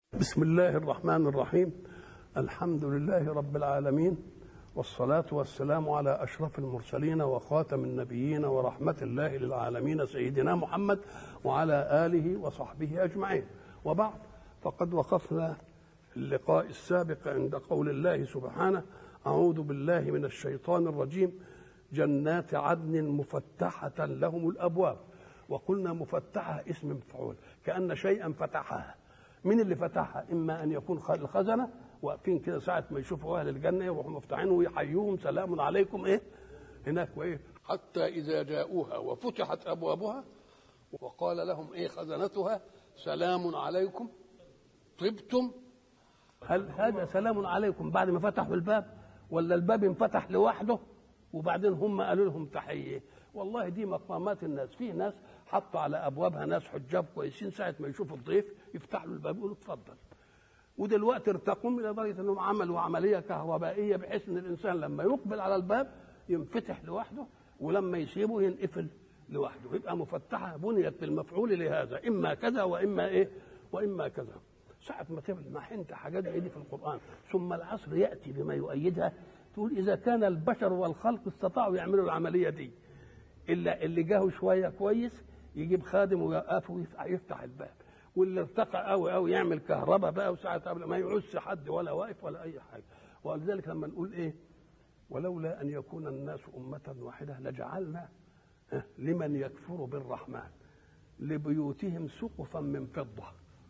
بسم الله الرحمن الرحيم. الحمد لله رب العالمين، والصلاة والسلام على أشرف المرسلين وخاتم النبيين ورحمة الله للعالمين سيدنا محمد وعلى آله وصحبه أجمعين. وبعد، فقد وقفنا في اللقاء السابق عند قول الله سبحانه: أعوذ بالله من الشيطان الرجيم، جنات عدن مفتحة لهم الأبواب. وقلنا مفتحة اسم مفعول، كأن شيئا فتحها. من اللي فتحها؟ إما أن يكون الخزنة واقفين كده ساعة ما يشوفوا أهل الجنة يروحوا مفتحين ويحيوهم سلام عليكم هناك حتى إذا جاءوها وفتحت أبوابها وقال لهم خزنتها سلام عليكم طبتم. هل هذا سلام عليكم بعد ما فتحوا الباب، ولا الباب انفتح لوحده وبعدين هم قالوا لهم تحية؟ والله دي مقامات الناس. في ناس حطوا على ابوابها ناس حجاب كويسين، ساعه ما يشوفوا الضيف يفتحوا الباب يقولوا اتفضل. ودلوقتي ارتقوا الى درجه انهم عملوا عمليه كهربائيه بحيث ان الانسان لما يقبل على الباب ينفتح لوحده، ولما يسيبه ينقفل لوحده. يبقى مفتحه بنيت بالمفعول لهذا، اما كذا واما واما كذا. ساعه ما تلمح انت حاجات زي دي في القران ثم العصر ياتي بما يؤيدها، تقول اذا كان البشر والخلق استطاعوا يعملوا العمليه دي، إلا اللي جاهوا شوية كويس يجيب خادم ويقف ويفتح الباب، واللي ارتقى قوي يعمل كهرباء بقى وساعة قبل ما يعس حد ولا واقف ولا أي حاجة. ولذلك لما نقول ولولا أن يكون الناس أمة واحدة لجعلنا لمن يكفر بالرحمن لبيوتهم سقفا من فضة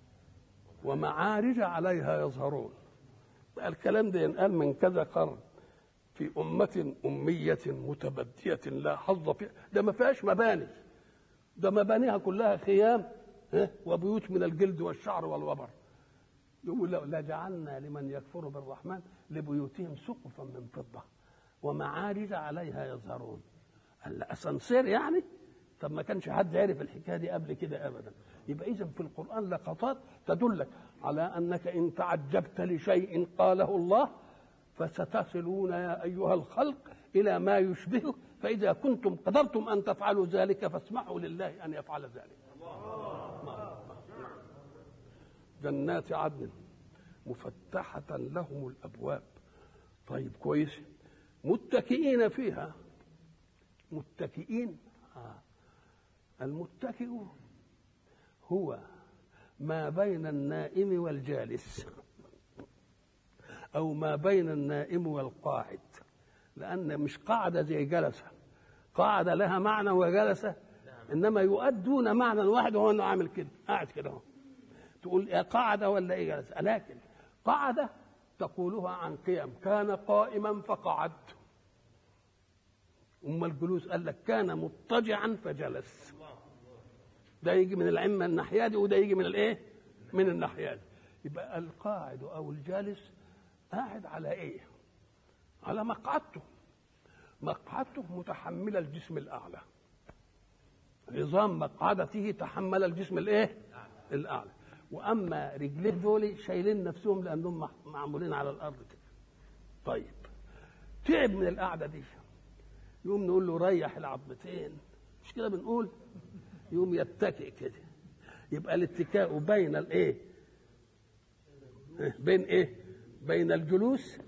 ومعارج عليها يظهرون. الكلام ده ينقال من كذا قرن في أمة أمية متبدية لا حظ فيها. ده ما فيهاش مباني، ده مبانيها كلها خيام وبيوت من الجلد والشعر والوبر. يقول لا جعلنا لمن يكفر بالرحمن لبيوتهم سقفا من فضة ومعارج عليها يظهرون. الأسانسير يعني؟ طب ما كانش حد عرف الحكاية دي قبل كده أبدا. يبقى إذن في القرآن لقطات تدلك على أنك إن تعجبت لشيء قاله الله فستصلون يا أيها الخلق إلى ما يشبهه، فإذا كنتم قدرتم أن تفعلوا ذلك فاسمحوا لله أن يفعل ذلك. جنات عدن مفتحة لهم الأبواب. طيب كويس، متكئين فيها. متكئين، المتكئ هو ما بين النائم والجالس، أو ما بين النائم والقاعد، لأن مش قاعدة زي جلسة. قاعدة لها معنى وجلسة، إنما يؤدون معنى واحد وهو أنه عامل كده قاعد كده اهو. تقول يا قاعدة ولا جلسة، لكن قاعدة تقولها عن قيم، كان قائما فقعد. أما الجلوس قال لك كان مضطجعا فجلس. ده يجي من العمة الناحية دي وده يجي من من الناحية دي. يبقى القاعد أو الجالس قاعد على على مقعدته. مقعدته متحمل الجسم الأعلى، نظام مقعدته تحمل الجسم الأعلى. وأما رجليه دول شايلين نفسهم لأنهم معمولين على الأرض كده. طيب تعب من القعدة دي، يقوم نقول له ريح العظمتين، مش كده بنقول؟ يقوم يتكئ كده. يبقى الاتكاء بين بين بين الجلوس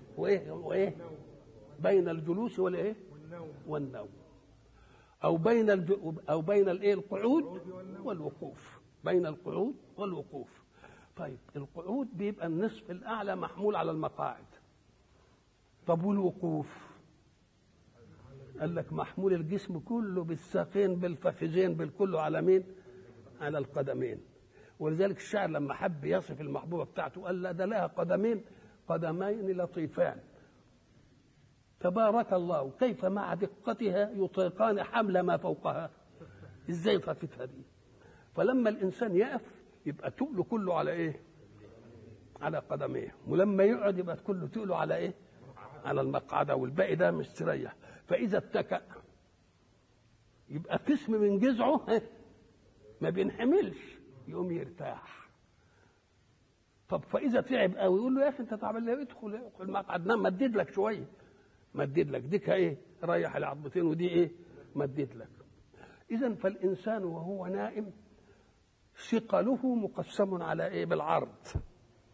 بين الجلوس والنوم، او بين القعود والوقوف، بين القعود والوقوف. طيب القعود بيبقى النصف الاعلى محمول على المقاعد. طب والوقوف؟ قال لك محمول الجسم كله بالساقين بالفخذين بالكله على مين؟ على القدمين. ولذلك الشاعر لما حب يصف المحبوبة بتاعته قال لا ده لها قدمين لطيفان تبارك الله كيف مع دقتها يطيقان حمل ما فوقها. ازاي طاقتها دي؟ فلما الانسان يقف يبقى تقله كله على على قدميه، ولما يقعد يبقى كله تقله على على المقعده، والباقي ده مستريح. فاذا اتكأ يبقى قسم من جذعه ما بينحملش، يقوم يرتاح. طب فاذا تعب قوي يقول له يا اخي انت تعبان ليه؟ ادخل المقعد، نام، مدد لك شويه، مدد لك ديك ريح العظمتين، ودي مدد لك. اذا فالانسان وهو نائم ثقله مقسم على بالعرض،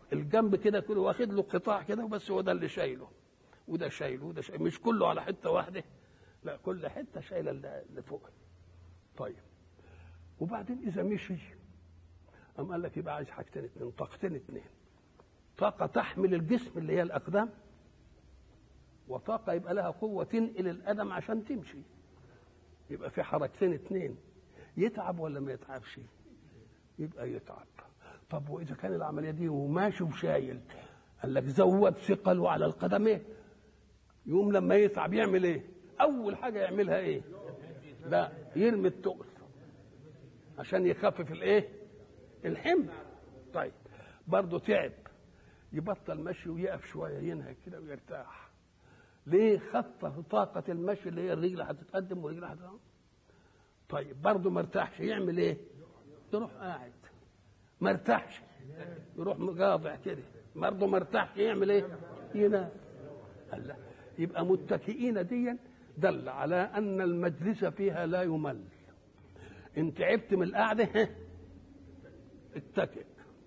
الجنب كده كله واخد له قطاع كده وبس، هو ده اللي شايله، وده شايله وده شايله، مش كله على حته واحده، لا كل حته شايله اللي فوق. طيب وبعدين اذا مشي قام قال لك يبقى عايز حاجتين اتنين، طاقتين اتنين، طاقه تحمل الجسم اللي هي الاقدام، وطاقه يبقى لها قوه تنقل القدم عشان تمشي. يبقى في حركتين اتنين. يتعب ولا ما يتعبش؟ يبقى يتعب. طب واذا كان العمليه دي وماشي وشايل، قال لك زود ثقله على القدمين، يوم لما يتعب يعمل ايه؟ اول حاجه يعملها ايه؟ لا، يرمي التقل عشان يخفف الايه؟ الحمل. طيب برضه تعب، يبطل مشي ويقف شويه، ينهك كده ويرتاح. ليه؟ خفف طاقه المشي اللي هي الرجل هتتقدم ورجل هتتقدم. طيب برضه ما ارتاحش، يعمل ايه؟ يروح قاعد. ما ارتاحش يروح مقاطع كده. برضه ما ارتاحش يعمل ايه؟ ينام. الله. يبقى متكئين دي دل على ان المجلس فيها لا يمل. ان تعبت من القعده اتكئ.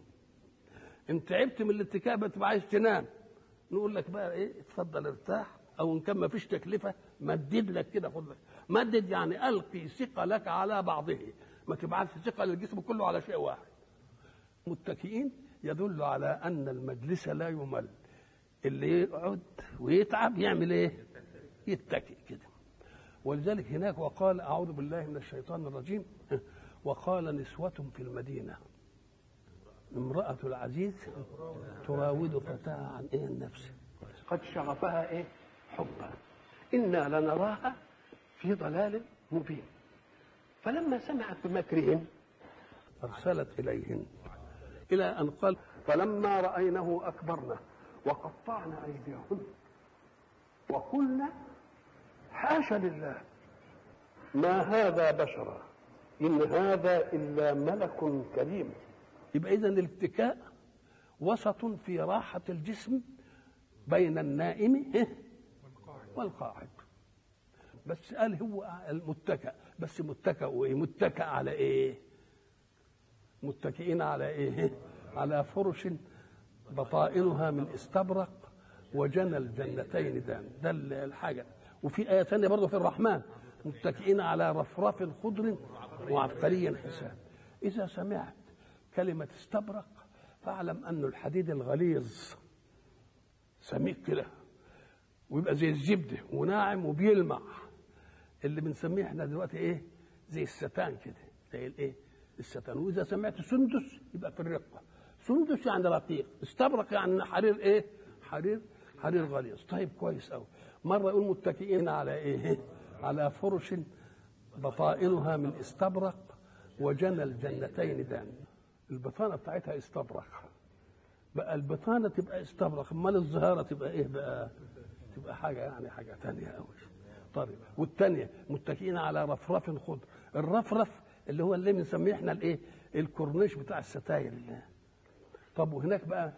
ان تعبت من الاتكاء بتبقى عايز تنام، نقول لك بقى ايه؟ اتفضل ارتاح، او ان كان ما فيش تكلفه مدد لك كده، خد لك مدد، يعني القي ثقلك على بعضه، ما تبعتش ثقل الجسم كله على شيء واحد. متكئين يدل على ان المجلس لا يمل. اللي يقعد ويتعب يعمل ايه؟ يتكئ كده. ولذلك هناك وقال اعوذ بالله من الشيطان الرجيم، وقال نسوة في المدينة امرأة العزيز تراود فتاها عن ايه؟ النفس قد شغفها ايه؟ حبا إنا لنراها في ضلال مبين. فلما سمعت بمكرهن أرسلت إليهن، إلى أن قال فلما رأينه أكبرنا وقطعنا أيديهن وقلنا حاشا لله ما هذا بشرا إن هذا إلا ملك كريم. يبقى إذن الاتكاء وسط في راحة الجسم بين النائم والقاعد. بس قال هو المتكأ، بس متكأ وايه؟ متكأ على ايه؟ متكئين على ايه؟ على فرش بطائنها من استبرق وجنى الجنتين دان. ده الحاجه. وفي ايه ثانيه برضه في الرحمن متكئين على رفرف خضر وعبقري حسان. اذا سمعت كلمه استبرق فاعلم ان الحديد الغليظ سميك كده ويبقى زي الزبده وناعم وبيلمع، اللي بنسميه احنا دلوقتي ايه؟ زي الستان كده، زي الايه؟ الستان. واذا سمعت سندس يبقى في الرقه. سندس يعني رقيق، استبرق يعني حرير ايه؟ حرير غليظ. طيب كويس قوي. مره يقول متكئين على ايه؟ على فرش بطائنها من استبرق وجنى الجنتين دان. البطانه بتاعتها استبرق، بقى البطانه تبقى استبرق، امال الظهاره تبقى ايه بقى؟ تبقى حاجه يعني حاجه ثانيه قوي. طيب والثانيه متكئين على رفرف خضر. الرفرف اللي هو اللي بنسميه احنا الايه؟ الكورنيش بتاع الستاير. طب وهناك بقى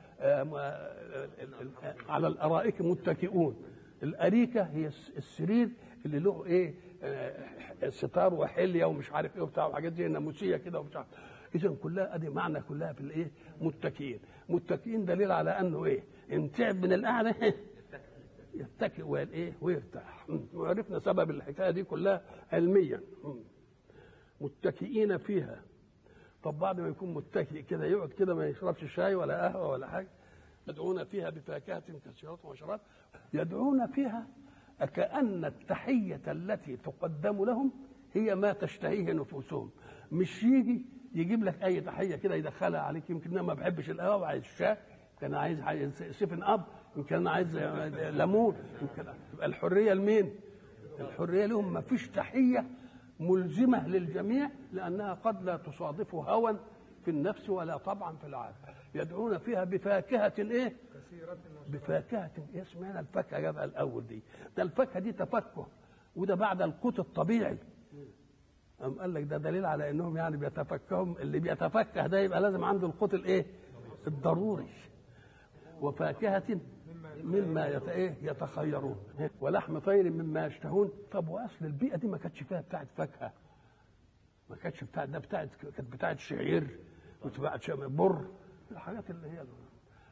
على الارائك متكئون. الاريكه هي السرير اللي له ايه؟ ستار وحليه ومش عارف ايه وبتاع وحاجات زي الناموسيه كده ومش عارف. اذا كلها ادي معنى كلها في الايه؟ متكئين دليل على انه ايه؟ ان تعب من القعده يتكئ والايه؟ ويرتاح. وعرفنا سبب الحكايه دي كلها علميا. متكئين فيها. طب بعد ما يكون متكئ كده يقعد كده ما يشربش شاي ولا قهوه ولا حاجه. يدعون فيها بفاكهه كثيره وشراب. يدعون فيها كأن التحيه التي تقدم لهم هي ما تشتهيه نفوسهم. مش يجيب لك اي تحيه كده يدخلها عليك. يمكن انا ما بحبش القهوه وعايز شاي، كان عايز سيفن اب، يمكن انا عايز ليمون. يمكن يبقى الحريه لمين؟ الحريه لهم. ما فيش تحيه ملزمه للجميع لانها قد لا تصادف هوى في النفس ولا طبعا في العقل. يدعون فيها بفاكهه ايه؟ بفاكهه ايه اسمها؟ الفاكهه جابها الاول دي. ده الفاكهه دي تفكه، وده بعد القوت الطبيعي. أم قال لك ده دليل على انهم يعني بيتفكهم. اللي بيتفكه ده يبقى لازم عنده القوت الايه؟ الضروري. وفاكهه مما يتخيرون ولحم طير مما يشتهون. طب واصل البيئه دي ما كانتش فيها بتاعت فاكهه، ما كانتش بتاعت ده، كانت بتاعت شعير وتبعت بر، الحاجات اللي هي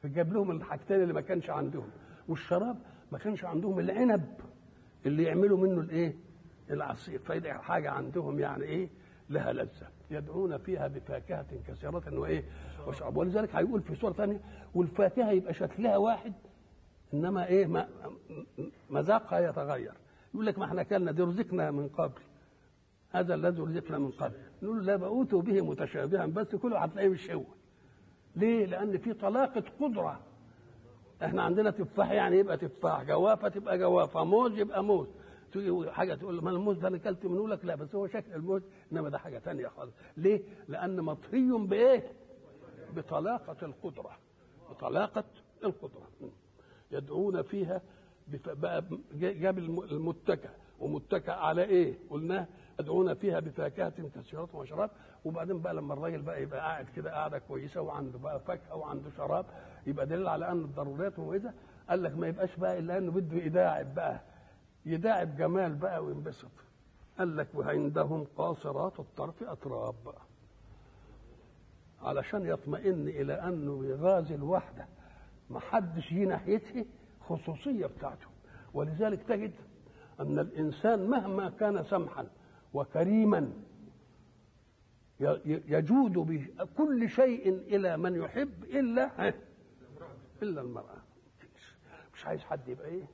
جاب لهم الحاجتين اللي ما كانش عندهم. والشراب ما كانش عندهم العنب اللي يعملوا منه الايه؟ العصير. فدي حاجه عندهم يعني ايه؟ لها لذه. يدعون فيها بفاكهه كثيره وايه؟ وشراب. ولذلك هيقول في سوره ثانيه والفاكهه يبقى شكلها واحد انما ايه؟ مذاقها يتغير. يقول لك ما احنا كلنا دي رزقنا من قبل، هذا الذي رزقنا من قبل. نقول لا بأوتوا به متشابها، بس كله هتلاقيه مش هو. ليه؟ لأن في طلاقة قدرة. احنا عندنا تفاح يعني يبقى تفاح، جوافة تبقى جوافة، موز يبقى موز. تيجي حاجة تقول له ما الموز ده انا اكلت منه، لك لا بس هو شكل الموز، انما ده حاجة ثانية خالص. ليه؟ لأن مطهي بإيه؟ بطلاقة القدرة. بطلاقة القدرة. يدعون فيها بقى جاب المتكأ، ومتكأ على ايه؟ قلنا يدعون فيها بفاكهة كثيرة وشراب. وبعدين بقى لما الراجل بقى يبقى قاعد كده قاعدة كويسة وعنده بقى فاكهة وعنده شراب، يبقى دليل على ان الضروريات مميزة. قال لك ما يبقاش بقى الا انه بده يداعب بقى، يداعب جمال بقى وينبسط. قال لك وعندهم قاصرات الطرف أتراب بقى، علشان يطمئن الى انه يغازي الوحدة ما حدش يجي ناحيته، خصوصية بتاعته. ولذلك تجد أن الإنسان مهما كان سمحا وكريما يجود بكل شيء إلى من يحب إلا المرأة. مش عايز حد يبقى إيه؟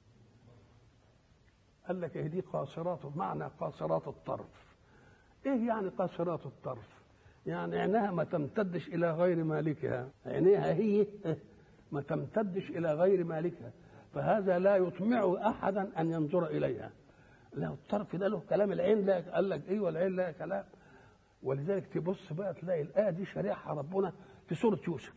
قال لك دي قاصرات، معنى قاصرات الطرف. إيه يعني قاصرات الطرف؟ يعني عينها ما تمتدش إلى غير مالكها، عينيها هي ما تمتدش إلى غير مالكها، فهذا لا يطمع أحدا أن ينظر إليها. له الطرف ده له كلام، العين لا. قال لك ايوه العين لا كلام. ولذلك تبص بقى تلاقي الايه دي شريحها ربنا في سوره يوسف.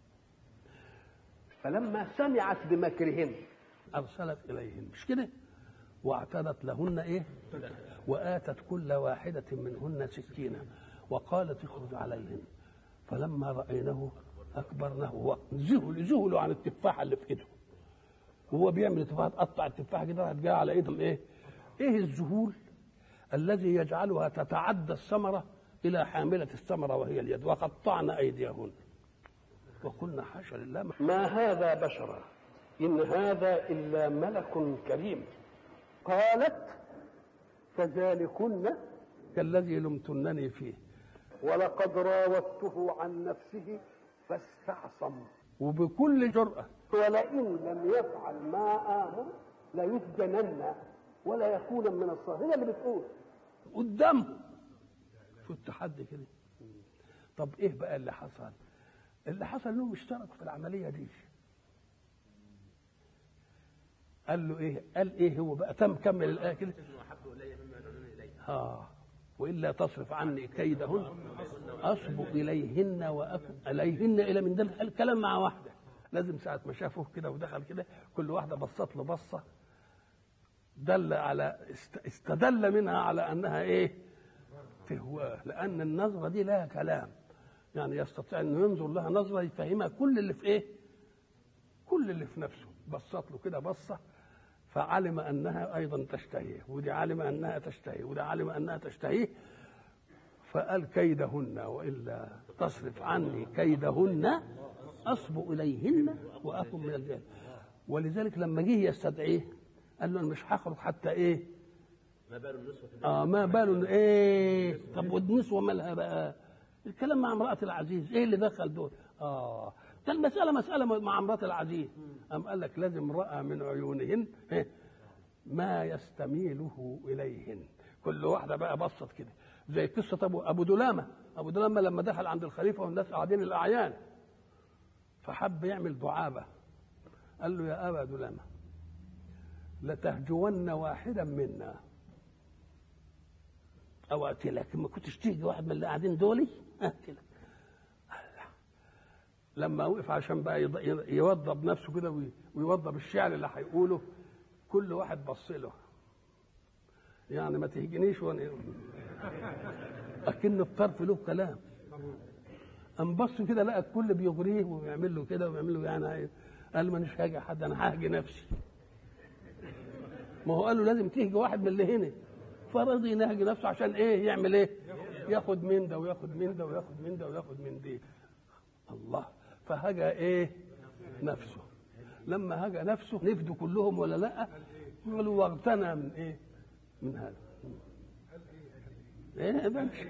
فلما سمعت بمكرهن ارسلت اليهن، مش كده؟ واعتدت لهن ايه؟ واتت كل واحده منهن سكينا وقالت اخرج عليهن فلما راينه اكبرنه. ذهلوا عن التفاحه اللي في ايدهم، وهو بيعمل التفاحه تقطع التفاحه كده هتجي على ايدهم. ايه الذهول الذي يجعلها تتعدى الثمره الى حامله الثمره وهي اليد. وقطعن ايديهن وقلنا حاشا لله ما هذا بشرا ان هذا الا ملك كريم. قالت فذلكن كالذي لمتنني فيه ولقد راودته عن نفسه فاستعصم. وبكل جرأة ولئن لم يفعل ما آمر ليسجنن ولا يكون من الصاغرين. هي اللي بتقول قدامه شو التحدي كده. طب ايه بقى اللي حصل؟ اللي حصل انهم اشتركوا في العملية دي. قال له ايه؟ قال ايه هو بقى؟ تم كمل الآية كده. وإلا تصرف عني كيدهن أصب إليهن وأكن عليهن. إلى من ده الكلام مع واحدة لازم ساعة ما شافوه كده ودخل كده كل واحدة بصت له بصة دل على استدل منها على أنها إيه؟ تهواه، لأن النظرة دي لها كلام، يعني يستطيع أنه ينظر لها نظرة يفهمها كل اللي في إيه؟ كل اللي في نفسه. بصت له كده بصة فعلم أنها أيضا تشتهيه، ودي علم أنها تشتهيه، ودي علم أنها تشتهيه، فقال كيدهن وإلا تصرف عني كيدهن أصب إليهن وأكن من الجاهلين. ولذلك لما جه يستدعيه قال له أنا مش هخرج حتى إيه؟ ما بال النسوة ما بال إيه؟ طب والنسوة مالها بقى؟ الكلام مع امرأة العزيز إيه اللي دخل دول؟ ده المسألة مسألة مع امرأة العزيز. أم قال لك لازم رأى من عيونهن ما يستميله إليهن. كل واحدة بقى بصت كده زي قصة أبو دلامة. أبو دلامة لما دخل عند الخليفة والناس قاعدين الأعيان فحب يعمل دعابة. قال له يا أبا دلامة لتهجون واحدا منا أو أقتلك. ما كنتش تيجي واحد من اللي قاعدين دولي أقتلك. لما وقف عشان بقى يوضب نفسه كده ويوضب الشعر اللي هيقوله كل واحد بص له يعني ما تهجنيش اكن الطرف له كلام. قام بص كده لقى الكل بيغريه ويعمل له كده ويعمل له يعني قال مانيش هاجي حد انا هاجي نفسي. ما هو قال له لازم تهجي واحد من اللي هنا فرضي ينهجي نفسه عشان ايه؟ يعمل ايه؟ ياخد من ده وياخد من ده وياخد من ده وياخد من دي. الله فهجا ايه؟ نفسه. لما هاجى نفسه نفدوا كلهم ولا لا؟ يقولوا واغتنى من ايه؟ من هذا. ايه ده مش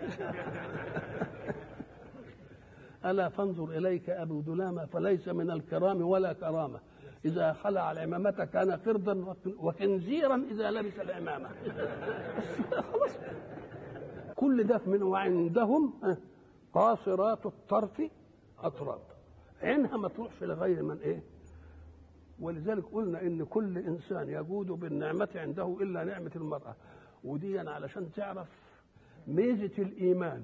الا فانظر اليك ابو دلامه فليس من الكرام ولا كرامه، اذا خلع العمامه كان قردا وخنزيرا اذا لبس العمامه. خلاص. كل ده من وعندهم قاصرات الطرف أتراب، عينها ما تروحش لغير من ايه. ولذلك قلنا ان كل انسان يجود بالنعمه عنده الا نعمه المراه، ودي علشان تعرف ميزه الايمان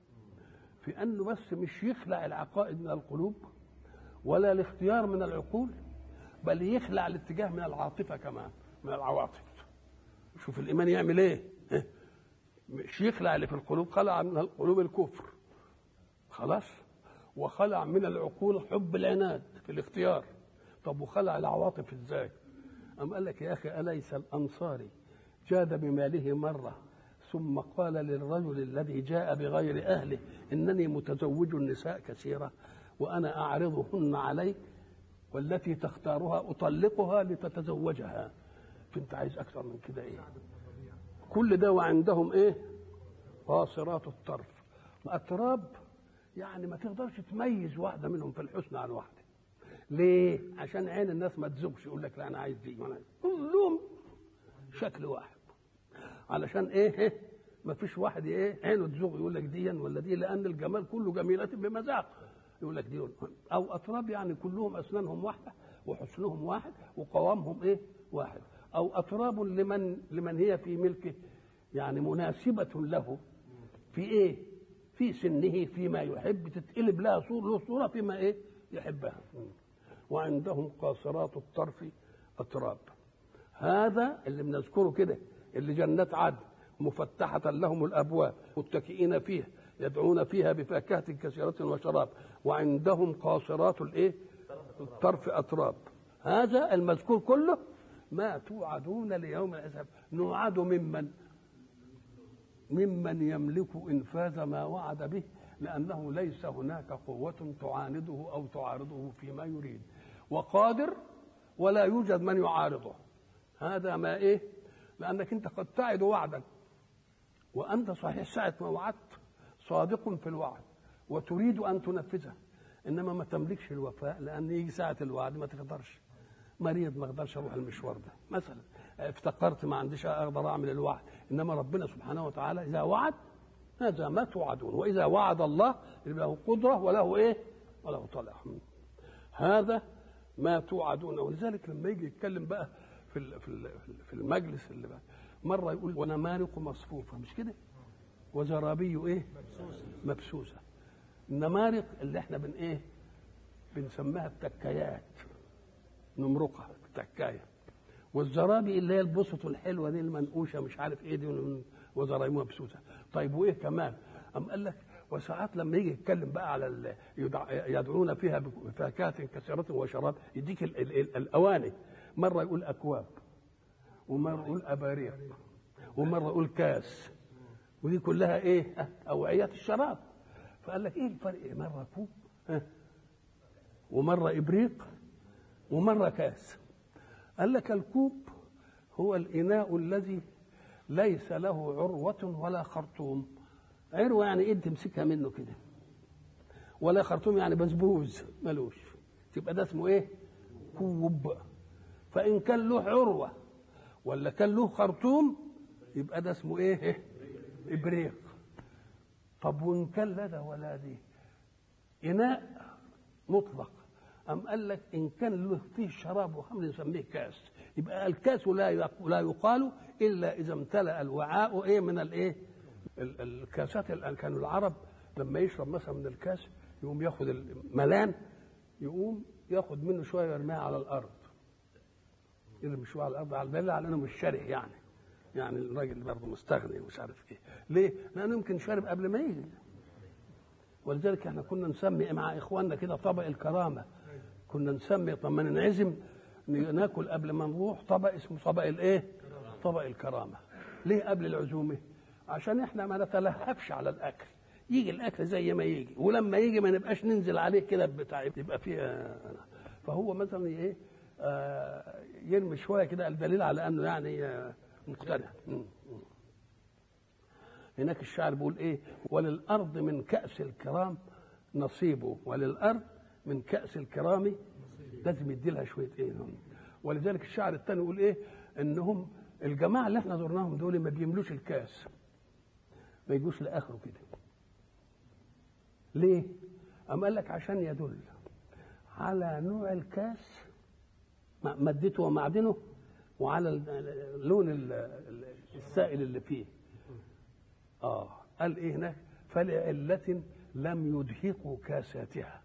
في انه بس مش يخلع العقائد من القلوب ولا الاختيار من العقول، بل يخلع الاتجاه من العاطفه كمان، من العواطف. شوف الايمان يعمل ايه. مش يخلع اللي في القلوب، خلع من القلوب الكفر خلاص، وخلع من العقول حب العناد في الاختيار. طب وخلع العواطف ازاي؟ أم قال لك يا اخي اليس الانصاري جاد بماله مره ثم قال للرجل الذي جاء بغير اهله انني متزوج النساء كثيره وانا اعرضهن عليك والتي تختارها اطلقها لتتزوجها، فانت عايز اكثر من كده ايه؟ كل ده وعندهم ايه؟ قاصرات الطرف أتراب، يعني ما تقدرش تميز واحده منهم في الحسن عن واحده. ليه؟ عشان عين الناس ما تزوجش، يقول لك لا انا عايز دي، كلهم شكل واحد. علشان ايه؟ ما فيش واحد ايه عينه تزوغ يقول لك دي ولا دي، لان الجمال كله جميلات بمذاق، يقول لك دي. او اطراب يعني كلهم اسنانهم واحده وحسنهم واحد وقوامهم ايه؟ واحد. او اطراب لمن هي في ملكه، يعني مناسبه له في ايه؟ في سنه، فيما يحب، تتقلب لها صوره فيما ايه؟ يحبها. وعندهم قاصرات الطرف أتراب. هذا اللي بنذكره كده، اللي جنات عدن مفتحة لهم الأبواب متكئين فيها يدعون فيها بفاكهة كثيرة وشراب، وعندهم قاصرات الايه؟ الطرف أتراب. هذا المذكور كله ما توعدون ليوم الحساب. نوعد ممن يملك إنفاذ ما وعد به، لأنه ليس هناك قوة تعانده أو تعارضه فيما يريد، وقادر ولا يوجد من يعارضه. هذا ما إيه؟ لأنك أنت قد تعد وعدا وأنت صحيح ساعة ما وعدت صادق في الوعد وتريد أن تنفذه، إنما ما تملكش الوفاء، لأن يجي ساعة الوعد ما تقدرش. مريض ما اقدرش اروح المشوار ده مثلا، افتقرت ما عنديش اقدر اعمل الوعد. انما ربنا سبحانه وتعالى اذا وعد هذا ما توعدون، واذا وعد الله له قدره وله ايه؟ وله طلع. هذا ما توعدون. ولذلك لما يجي يتكلم بقى في المجلس اللي بقى مره يقول ونمارق مصفوفه، مش كده؟ وزرابي ايه؟ مبسوسه. النمارق اللي احنا بنسميها التكايات، نمرقها تكايه. والزرابي اللي هي البسط الحلوه دي المنقوشه مش عارف ايه دي، وزرابي مبسوسه. طيب وايه كمان؟ ام قال لك وساعات لما يجي يتكلم بقى على يدعون فيها بفاكهه كثيره وشراب، يديك الاواني. مره يقول اكواب، ومره يقول اباريق، ومره يقول كاس، ودي كلها ايه؟ اوعيه الشراب. فقال لك ايه الفرق؟ مره كوب ومره ابريق ومره كاس. قال لك الكوب هو الاناء الذي ليس له عروه ولا خرطوم. عروه يعني ايه؟ تمسكها منه كده، ولا خرطوم يعني بسبوز ملوش، تبقى ده اسمه ايه؟ كوب. فان كان له عروه ولا كان له خرطوم يبقى ده اسمه ايه؟ ابريق. طب وان كان لا ده ولا دي، اناء مطلق. أم قال لك إن كان له فيه شراب وخمر نسميه كاس. يبقى الكاس لا يقال إلا إذا امتلأ الوعاء إيه من الإيه؟ الكاسات. كانوا العرب لما يشرب مثلا من الكاس يقوم ياخد الملان، يقوم ياخد منه شوية يرميها على الأرض، يرمي شوية على الأرض، على البلة، على إنه مش شارح يعني الراجل برضه مستغني ومش عارف إيه. ليه؟ لأنه يمكن شارب قبل ما يجي. ولذلك احنا كنا نسمي مع إخواننا كده طبق الكرامة. كنا نسمي طب ننعزم ناكل قبل ما نروح طبق اسمه طبق الايه؟ طبق الكرامه. ليه قبل العزومه؟ عشان احنا ما نتلهفش على الاكل، يجي الاكل زي ما يجي، ولما يجي ما نبقاش ننزل عليه كده بتاع يبقى فيه. فهو مثلا ايه يرمي شويه كده الدليل على انه يعني مقتنع. هناك الشاعر بيقول ايه؟ وللارض من كأس الكرام نصيبه، وللارض من كأس الكرام لازم يدي لها شويه ايه. ولذلك الشاعر الثاني يقول ايه؟ انهم الجماعه اللي احنا زرناهم دول ما بيملوش الكاس، ما يجوش لاخره كده. ليه؟ أم قال لك عشان يدل على نوع الكاس مادته ومعدنه، وعلى لون السائل اللي فيه. قال ايه هناك؟ فلعلة لم يدهقوا كاساتها.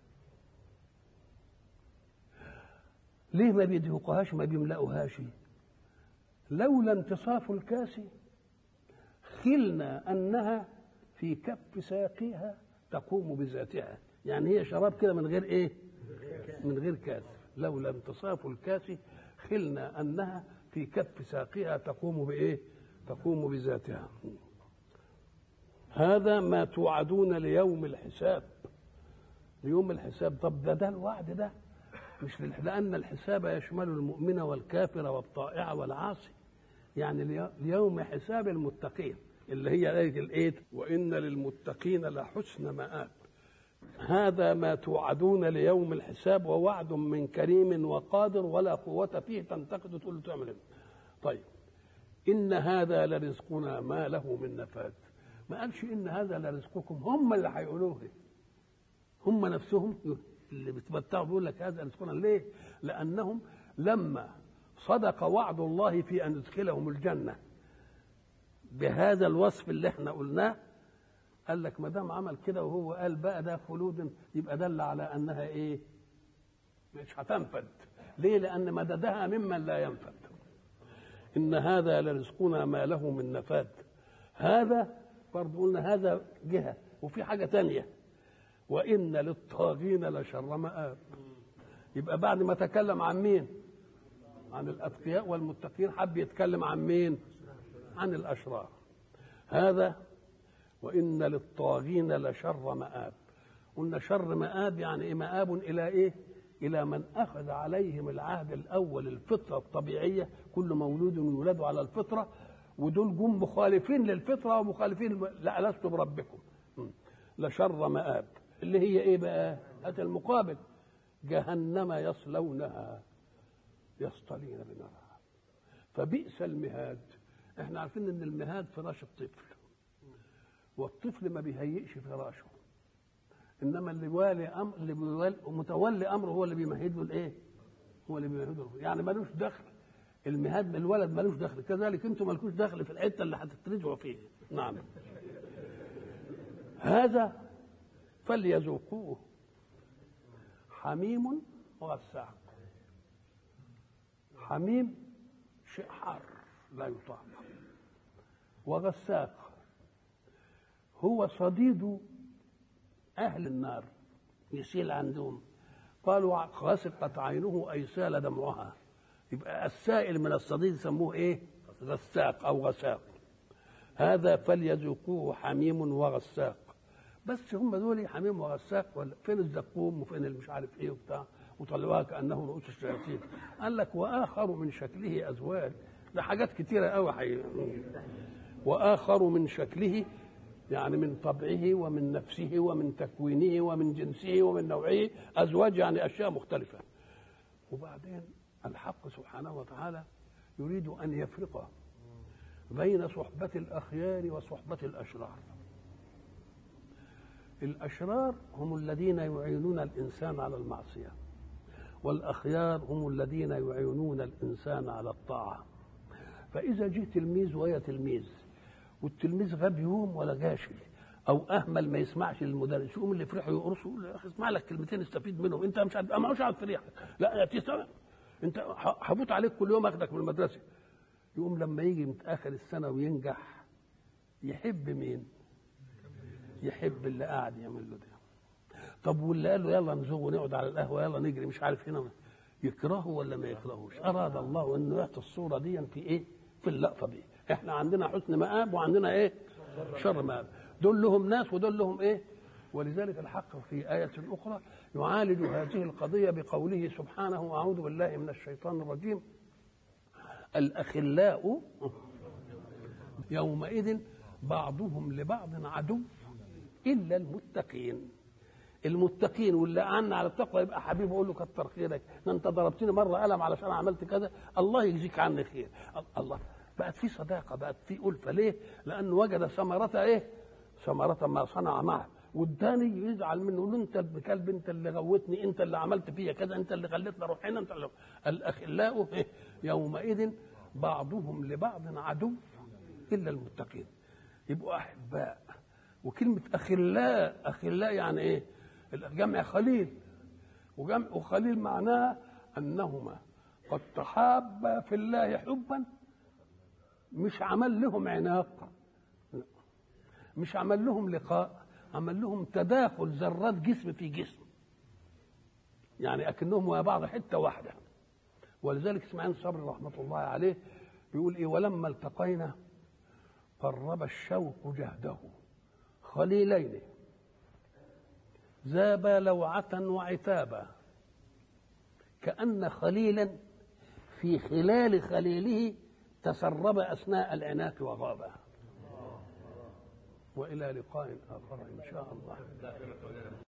ليه ما بيدهقوهاش ما بيملأوهاش؟ لولا انتصاف الكاس خلنا أنها في كف ساقيها تقوم بذاتها. يعني هي شراب كده من غير ايه؟ من غير كاس. لولا انتصاف الكاس خلنا أنها في كف ساقيها تقوم بايه؟ تقوم بذاتها. هذا ما توعدون ليوم الحساب. ليوم الحساب. طب ده الوعد ده مش لأن الحساب يشمل المؤمن والكافر والطائع والعاصي. يعني ليوم حساب المتقين اللي هي آية الإيه؟ وإن للمتقين لحسن مآب. هذا ما توعدون ليوم الحساب ووعد من كريم وقادر ولا قوة فيه تنتقد تقول له تعمل. طيب إن هذا لرزقنا ما له من نفاد. ما قالش إن هذا لرزقكم، هم اللي هيقولوه، هم نفسهم اللي بيتمتعوا بيقول لك هذا رزقنا. ليه؟ لأنهم لما صدق وعد الله في أن يدخلهم الجنة بهذا الوصف اللي احنا قلناه، قال لك ما دام عمل كده وهو قال بقى ده خلود، يبقى دل على أنها إيه؟ مش هتنفد. ليه؟ لأن مددها ممن لا ينفد. إن هذا لرزقنا ما له من نفاد. هذا برضه قلنا هذا جهة، وفي حاجة تانية وإن للطاغين لشر مآب. يبقى بعد ما تكلم عن مين؟ عن الأتقياء والمتقين، حب يتكلم عن مين؟ عن الأشرار. هذا وإن للطاغين لشر مآب. قلنا شر مآب يعني إيه؟ مآب إلى إيه؟ إلى من أخذ عليهم العهد الأول الفطرة الطبيعية، كل مولود يولد على الفطرة، ودول جم مخالفين للفطرة ومخالفين لا لست بربكم. لشر مآب اللي هي ايه بقى؟ هذا المقابل جهنم يصلونها يصطلين بنارها فبئس المهاد. احنا عارفين ان المهاد فراش الطفل، والطفل ما بيهيئش فراشه، انما اللي متولي امره هو اللي بيمهد له الايه؟ هو اللي بيمهد له، يعني ملوش دخل. المهاد الولد ملوش دخل، كذلك انتم مالكوش دخل في الحته اللي هتترجعوا فيها. نعم. هذا فليذوقوه حميم وغساق. حميم شيء حار لا يطاق، وغساق هو صديد أهل النار يسيل عندهم. قالوا غسقت عينه أي سال دمعها. يبقى السائل من الصديد يسموه إيه؟ غساق أو غساق. هذا فليذوقوه حميم وغساق. بس هم دول حميم وغساق، ولا فين الزقوم وفين مش عارف ايه وبتاع، وطلعوها كانه رؤوس الشياطين. قال لك واخر من شكله ازواج. ده حاجات كتيره قوي واخر من شكله يعني من طبعه ومن نفسه ومن تكوينه ومن جنسه ومن نوعه ازواج، يعني اشياء مختلفه. وبعدين الحق سبحانه وتعالى يريد ان يفرق بين صحبه الاخيار وصحبه الاشرار. الأشرار هم الذين يعينون الإنسان على المعصية، والأخيار هم الذين يعينون الإنسان على الطاعة. فإذا جه تلميذ وهي تلميذ، والتلميذ غاب يوم ولا جاشي أو أهمل ما يسمعش للمدرس، يقوم اللي يفرحوا يقرصوا يقول يا أخي اسمع لك كلمتين استفيد منهم، أنت مش عارف ما هوش عارف فريحك، لا تسمع أنت هفوت عليك كل يوم أخدك من المدرسة. يقوم لما يجي متأخر السنة وينجح يحب مين؟ يحب اللي قاعد يعمل له ده. طب واللي قال له يلا نزوغ ونقعد على القهوه يلا نجري مش عارف هنا، يكرهه ولا ما يكرهوش؟ اراد الله انه يعطي الصوره دي في ايه؟ في اللقطه دي. احنا عندنا حسن مآب وعندنا ايه؟ شر مآب. دول لهم ناس ودول لهم ايه؟ ولذلك الحق في آية أخرى يعالج هذه القضية بقوله سبحانه: أعوذ بالله من الشيطان الرجيم: الأخلاء يومئذ بعضهم لبعض عدو إلا المتقين. المتقين واللي أعنا على التقوى يبقى حبيبه، يقول له كتر خيرك، أنت ضربتني مرة قلم علشان عملت كذا، الله يجزيك عني خير. الله بقت في صداقة، بقت في ألفة. ليه؟ لأنه وجد ثمرة إيه؟ ثمرة ما صنع معه. والتاني يزعل منه، يقول له انت الكلب، انت اللي غوتني، انت اللي عملت فيا كذا، انت اللي خليتني اروح هنا، انت اللي... الاخلاء يومئذ بعضهم لبعض عدو الا المتقين. يبقوا احباء. وكلمه اخلاء، اخلاء يعني ايه؟ جمع خليل، وجمع خليل معناها انهما قد تحابا في الله حبا، مش عمل لهم عناق، مش عمل لهم لقاء، عمل لهم تداخل ذرات جسم في جسم، يعني اكنهم ويا بعض حته واحده. ولذلك اسماعيل صبري رحمه الله عليه بيقول ايه: ولما التقينا قرب الشوق جهده خليلين ذابا لوعة وعتابا، كأن خليلا في خلال خليله تسرب أثناء العناق وغابا. وإلى لقاء آخر إن شاء الله.